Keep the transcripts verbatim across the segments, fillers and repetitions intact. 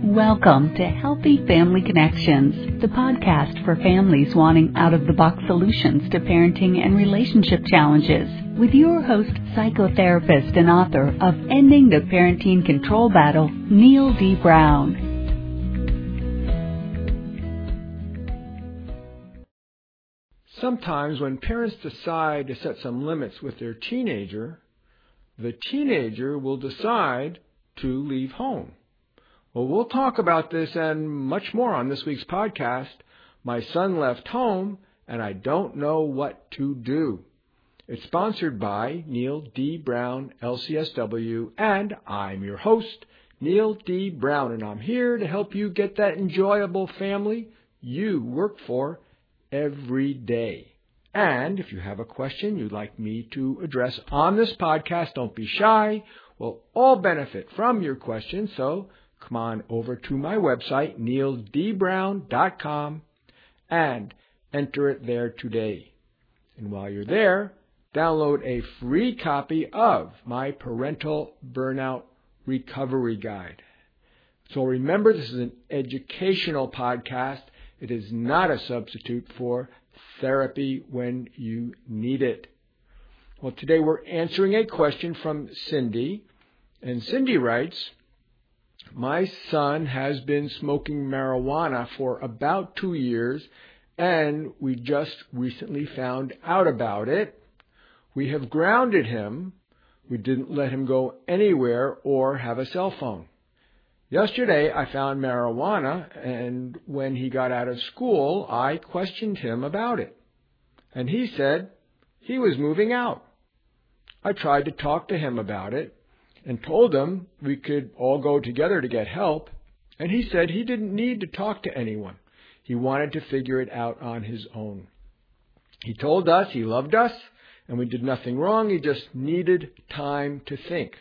Welcome to Healthy Family Connections, the podcast for families wanting out-of-the-box solutions to parenting and relationship challenges, with your host, psychotherapist and author of Ending the Parenting Control Battle, Neil D. Brown. Sometimes when parents decide to set some limits with their teenager, the teenager will decide to leave home. Well, we'll talk about this and much more on this week's podcast, My Son Left Home, and I Don't Know What to Do. It's sponsored by Neil D. Brown, L C S W, and I'm your host, Neil D. Brown, and I'm here to help you get that enjoyable family you work for every day. And if you have a question you'd like me to address on this podcast, don't be shy. We'll all benefit from your questions, so come on over to my website, neil d brown dot com, and enter it there today. And while you're there, download a free copy of my Parental Burnout Recovery Guide. So remember, this is an educational podcast. It is not a substitute for therapy when you need it. Well, today we're answering a question from Cindy, and Cindy writes, my son has been smoking marijuana for about two years, and we just recently found out about it. We have grounded him. We didn't let him go anywhere or have a cell phone. Yesterday, I found marijuana, and when he got out of school, I questioned him about it. And he said he was moving out. I tried to talk to him about it and told him we could all go together to get help, and he said he didn't need to talk to anyone. He wanted to figure it out on his own. He told us he loved us, and we did nothing wrong. He just needed time to think.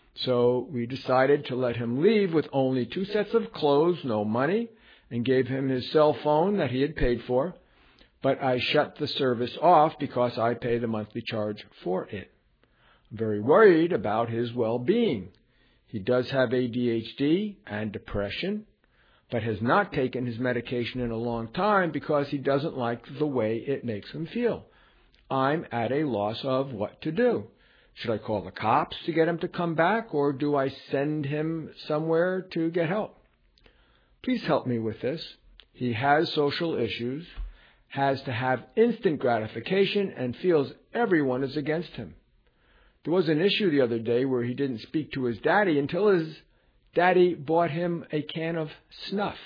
So we decided to let him leave with only two sets of clothes, no money, and gave him his cell phone that he had paid for, but I shut the service off because I pay the monthly charge for it. I'm very worried about his well-being. He does have A D H D and depression, but has not taken his medication in a long time because he doesn't like the way it makes him feel. I'm at a loss of what to do. Should I call the cops to get him to come back, or do I send him somewhere to get help? Please help me with this. He has social issues, has to have instant gratification, and feels everyone is against him. There was an issue the other day where he didn't speak to his daddy until his daddy bought him a can of snuff.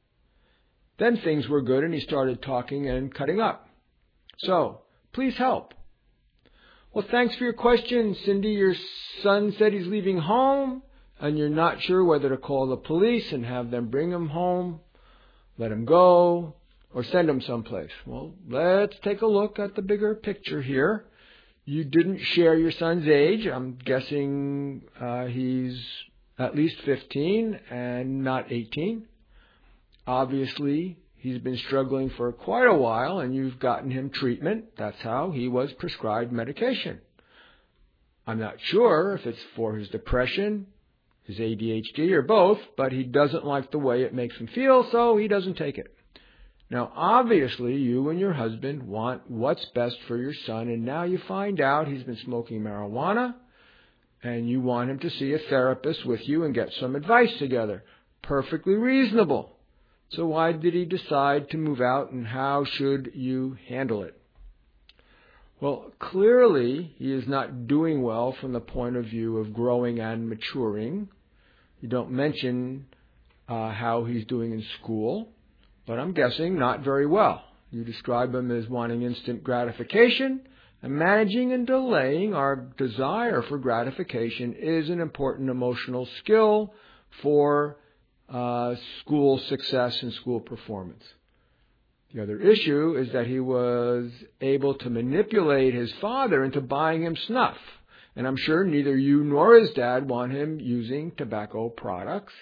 Then things were good and he started talking and cutting up. So, please help. Well, thanks for your question, Cindy. Your son said he's leaving home and you're not sure whether to call the police and have them bring him home, let him go, or send him someplace. Well, let's take a look at the bigger picture here. You didn't share your son's age. I'm guessing uh, he's at least fifteen and not eighteen. Obviously, he's been struggling for quite a while, and you've gotten him treatment. That's how he was prescribed medication. I'm not sure if it's for his depression, his A D H D, or both, but he doesn't like the way it makes him feel, so he doesn't take it. Now, obviously, you and your husband want what's best for your son, and now you find out he's been smoking marijuana, and you want him to see a therapist with you and get some advice together. Perfectly reasonable. So why did he decide to move out, and how should you handle it? Well, clearly, he is not doing well from the point of view of growing and maturing. You don't mention uh, how he's doing in school. But I'm guessing not very well. You describe him as wanting instant gratification, and managing and delaying our desire for gratification is an important emotional skill for uh, school success and school performance. The other issue is that he was able to manipulate his father into buying him snuff. And I'm sure neither you nor his dad want him using tobacco products.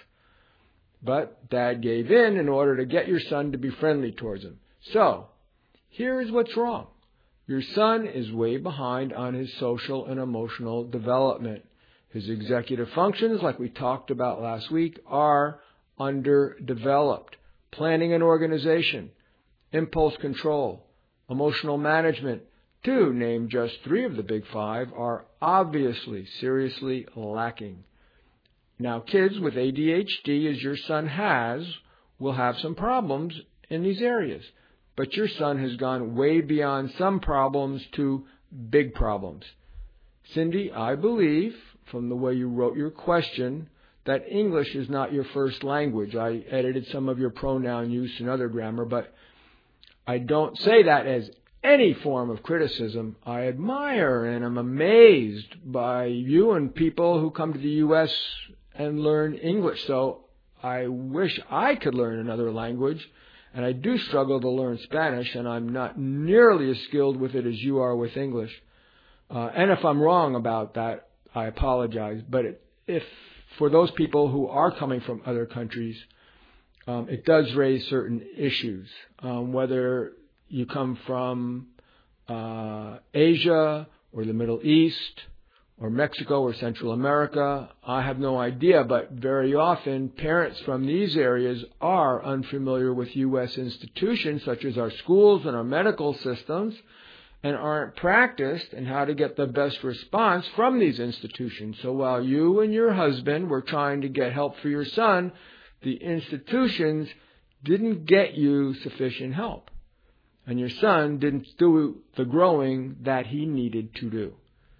But Dad gave in in order to get your son to be friendly towards him. So, here's what's wrong. Your son is way behind on his social and emotional development. His executive functions, like we talked about last week, are underdeveloped. Planning and organization, impulse control, emotional management, to name just three of the big five, are obviously seriously lacking. Now, kids with A D H D, as your son has, will have some problems in these areas. But your son has gone way beyond some problems to big problems. Cindy, I believe, from the way you wrote your question, that English is not your first language. I edited some of your pronoun use and other grammar, but I don't say that as any form of criticism. I admire and am amazed by you and people who come to the U S and learn English. So I wish I could learn another language, and I do struggle to learn Spanish, and I'm not nearly as skilled with it as you are with English. Uh, and if I'm wrong about that, I apologize. But it, if for those people who are coming from other countries, um, it does raise certain issues. Um, whether you come from uh, Asia or the Middle East or Mexico or Central America, I have no idea. But very often, parents from these areas are unfamiliar with U S institutions such as our schools and our medical systems, and aren't practiced in how to get the best response from these institutions. So while you and your husband were trying to get help for your son, the institutions didn't get you sufficient help. And your son didn't do the growing that he needed to do.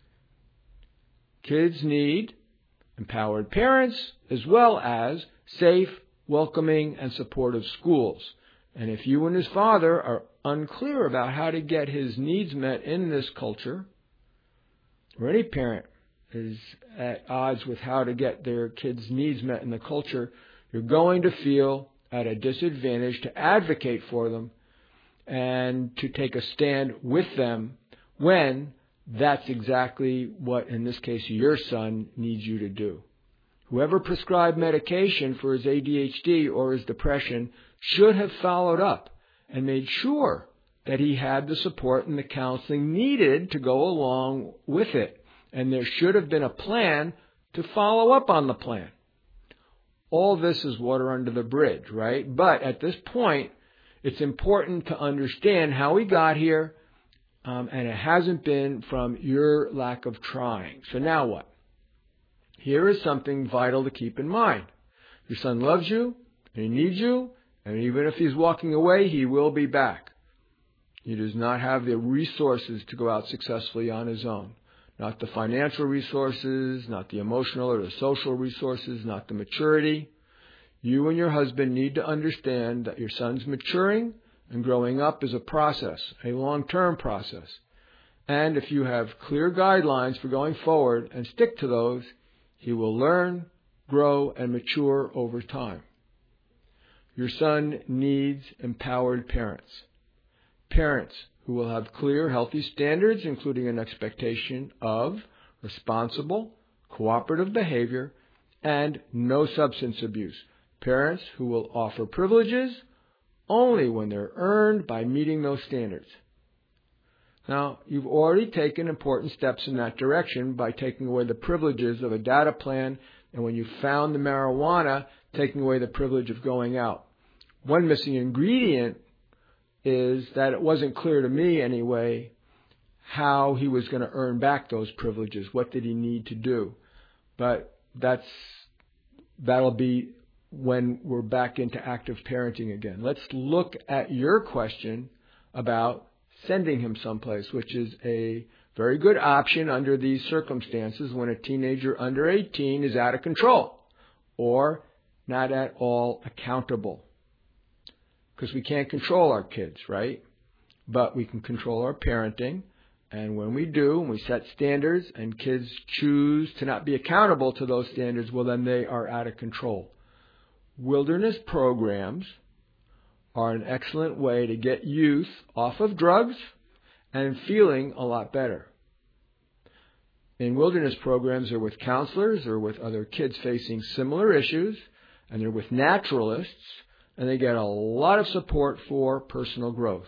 Kids need empowered parents as well as safe, welcoming, and supportive schools. And if you and his father are unclear about how to get his needs met in this culture, or any parent is at odds with how to get their kids' needs met in the culture, you're going to feel at a disadvantage to advocate for them and to take a stand with them when that's exactly what, in this case, your son needs you to do. Whoever prescribed medication for his A D H D or his depression should have followed up and made sure that he had the support and the counseling needed to go along with it. And there should have been a plan to follow up on the plan. All this is water under the bridge, right? But at this point, it's important to understand how we got here, um, and it hasn't been from your lack of trying. So now what? Here is something vital to keep in mind. Your son loves you, and he needs you, and even if he's walking away, he will be back. He does not have the resources to go out successfully on his own. Not the financial resources, not the emotional or the social resources, not the maturity. You and your husband need to understand that your son's maturing and growing up is a process, a long-term process. And if you have clear guidelines for going forward and stick to those, he will learn, grow, and mature over time. Your son needs empowered parents. Parents who will have clear, healthy standards, including an expectation of responsible, cooperative behavior and no substance abuse. Parents who will offer privileges only when they're earned by meeting those standards. Now, you've already taken important steps in that direction by taking away the privileges of a data plan, and when you found the marijuana, taking away the privilege of going out. One missing ingredient is that it wasn't clear to me anyway how he was going to earn back those privileges. What did he need to do? But that's that'll be when we're back into active parenting again. Let's look at your question about sending him someplace, which is a very good option under these circumstances when a teenager under eighteen is out of control or not at all accountable. Because we can't control our kids, right? But we can control our parenting. And when we do, and we set standards and kids choose to not be accountable to those standards, well, then they are out of control. Wilderness programs are an excellent way to get youth off of drugs and feeling a lot better. In wilderness programs, they're with counselors or with other kids facing similar issues, and they're with naturalists, and they get a lot of support for personal growth.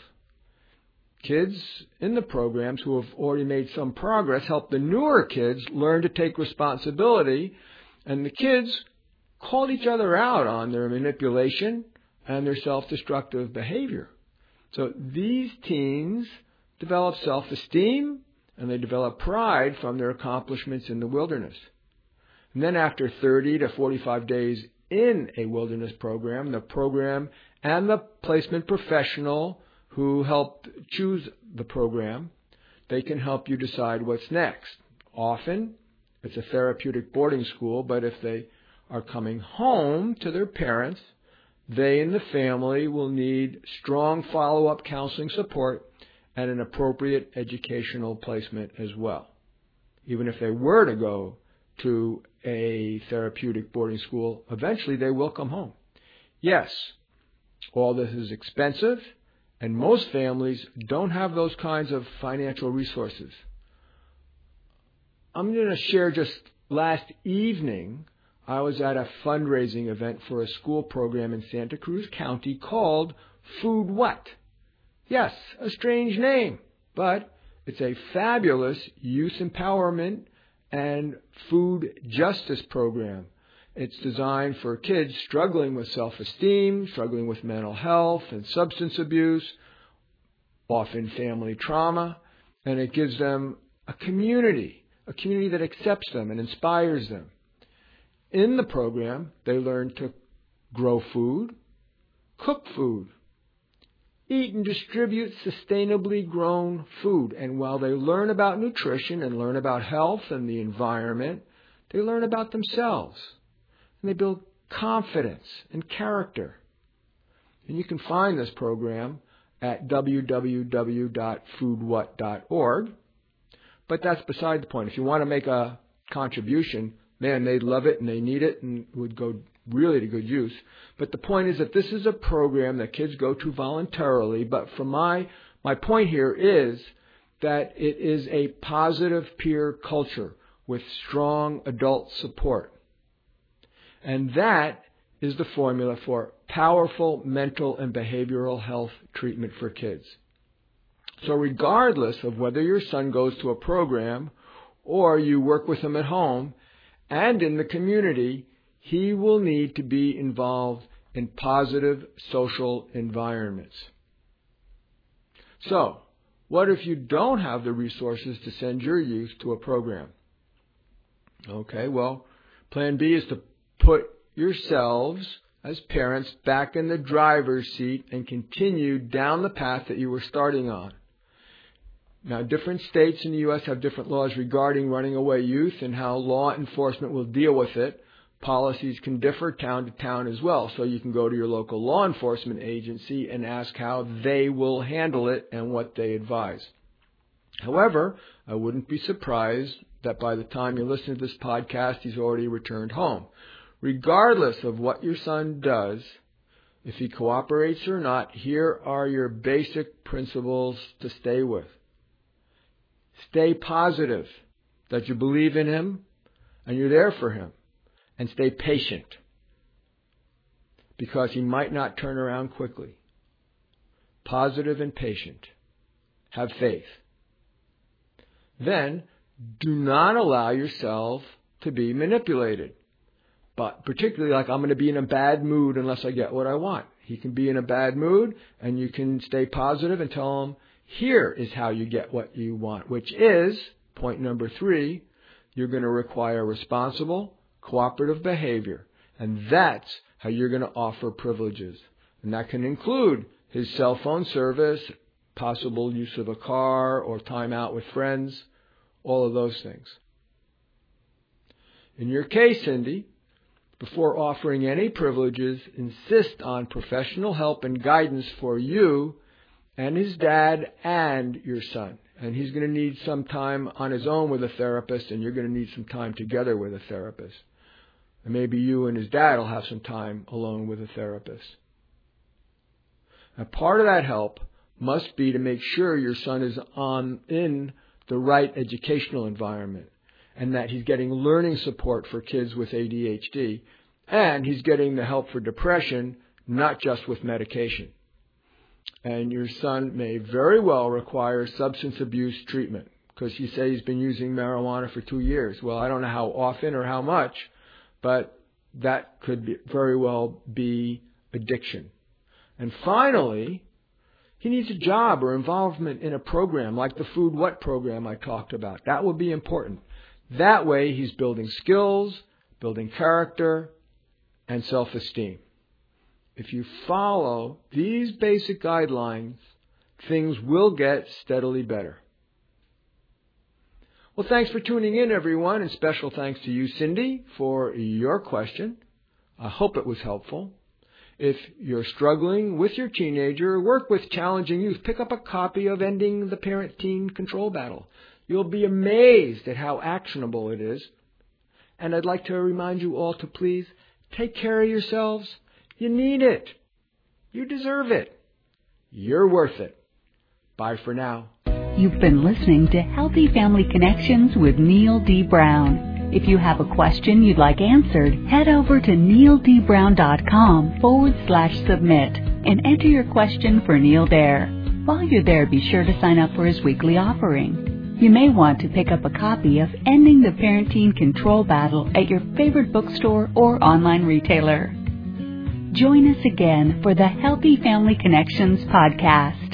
Kids in the programs who have already made some progress help the newer kids learn to take responsibility, and the kids called each other out on their manipulation and their self-destructive behavior. So these teens develop self-esteem and they develop pride from their accomplishments in the wilderness. And then after thirty to forty-five days in a wilderness program, the program and the placement professional who helped choose the program, they can help you decide what's next. Often, it's a therapeutic boarding school, but if they are coming home to their parents, they and the family will need strong follow-up counseling support and an appropriate educational placement as well. Even if they were to go to a therapeutic boarding school, eventually they will come home. Yes, all this is expensive, and most families don't have those kinds of financial resources. I'm going to share just last evening, I was at a fundraising event for a school program in Santa Cruz County called Food What? Yes, a strange name, but it's a fabulous youth empowerment and food justice program. It's designed for kids struggling with self-esteem, struggling with mental health and substance abuse, often family trauma, and it gives them a community, a community that accepts them and inspires them. In the program, they learn to grow food, cook food, eat and distribute sustainably grown food. And while they learn about nutrition and learn about health and the environment, they learn about themselves. And they build confidence and character. And you can find this program at w w w dot food what dot org. But that's beside the point. If you want to make a contribution, man, they'd love it and they need it and would go really to good use. But the point is that this is a program that kids go to voluntarily. But from my, my point here is that it is a positive peer culture with strong adult support. And that is the formula for powerful mental and behavioral health treatment for kids. So regardless of whether your son goes to a program or you work with him at home and in the community, he will need to be involved in positive social environments. So, what if you don't have the resources to send your youth to a program? Okay, well, plan B is to put yourselves as parents back in the driver's seat and continue down the path that you were starting on. Now, different states in the U S have different laws regarding running away youth and how law enforcement will deal with it. Policies can differ town to town as well, so you can go to your local law enforcement agency and ask how they will handle it and what they advise. However, I wouldn't be surprised that by the time you listen to this podcast, he's already returned home. Regardless of what your son does, if he cooperates or not, here are your basic principles to stay with. Stay positive, that you believe in him and you're there for him. And stay patient, because he might not turn around quickly. Positive and patient. Have faith. Then, do not allow yourself to be manipulated. But particularly like, I'm going to be in a bad mood unless I get what I want. He can be in a bad mood, and you can stay positive and tell him, here is how you get what you want, which is, point number three, you're going to require responsible, cooperative behavior. And that's how you're going to offer privileges. And that can include his cell phone service, possible use of a car or time out with friends, all of those things. In your case, Cindy, before offering any privileges, insist on professional help and guidance for you and his dad and your son. And he's going to need some time on his own with a therapist, and you're going to need some time together with a therapist. And maybe you and his dad will have some time alone with a therapist. Now, part of that help must be to make sure your son is on in the right educational environment and that he's getting learning support for kids with A D H D, and he's getting the help for depression, not just with medication. And your son may very well require substance abuse treatment because you say he's been using marijuana for two years. Well, I don't know how often or how much, but that could be, very well be addiction. And finally, he needs a job or involvement in a program like the Food What program I talked about. That would be important. That way he's building skills, building character, and self-esteem. If you follow these basic guidelines, things will get steadily better. Well, thanks for tuning in, everyone, and special thanks to you, Cindy, for your question. I hope it was helpful. If you're struggling with your teenager, work with challenging youth, pick up a copy of Ending the Parent-Teen Control Battle. You'll be amazed at how actionable it is. And I'd like to remind you all to please take care of yourselves. You need it. You deserve it. You're worth it. Bye for now. You've been listening to Healthy Family Connections with Neil D. Brown. If you have a question you'd like answered, head over to neildbrown.com forward slash submit and enter your question for Neil there. While you're there, be sure to sign up for his weekly offering. You may want to pick up a copy of Ending the Parent-Teen Control Battle at your favorite bookstore or online retailer. Join us again for the Healthy Family Connections podcast.